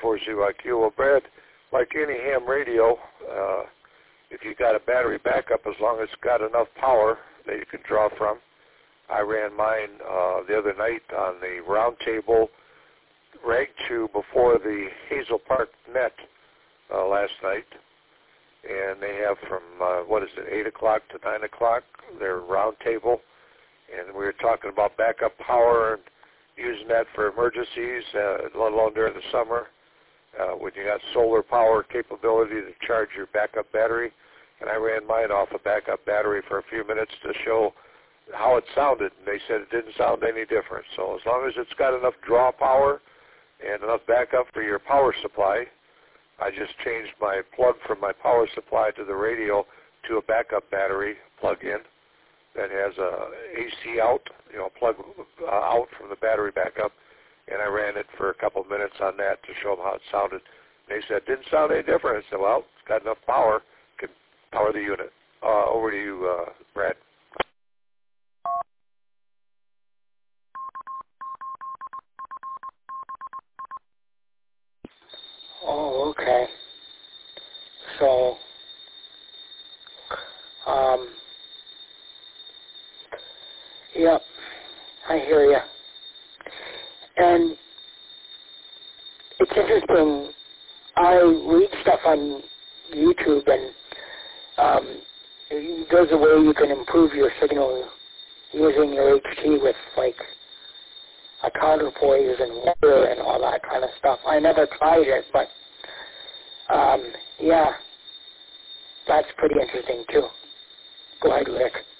940IQ. Well, Brad, like any ham radio, if you got a battery backup, as long as it's got enough power that you can draw from. I ran mine the other night on the round table rag chew before the Hazel Park net last night. And they have from, 8 o'clock to 9 o'clock, their round table. And we were talking about backup power and using that for emergencies, let alone during the summer, when you got solar power capability to charge your backup battery. And I ran mine off a backup battery for a few minutes to show how it sounded, and they said it didn't sound any different. So as long as it's got enough draw power and enough backup for your power supply, I just changed my plug from my power supply to the radio to a backup battery plug-in that has a AC out, plug out from the battery backup, and I ran it for a couple of minutes on that to show them how it sounded. They said it didn't sound any different. I said, well, it's got enough power, can power the unit. Over to you, Brad. Oh, okay. So, yep, I hear you. And it's interesting. I read stuff on YouTube, and there's a way you can improve your signal using your HT with, like, a counterpoise and water and all that kind of stuff. I never tried it, but yeah, that's pretty interesting too. Go ahead, Rick.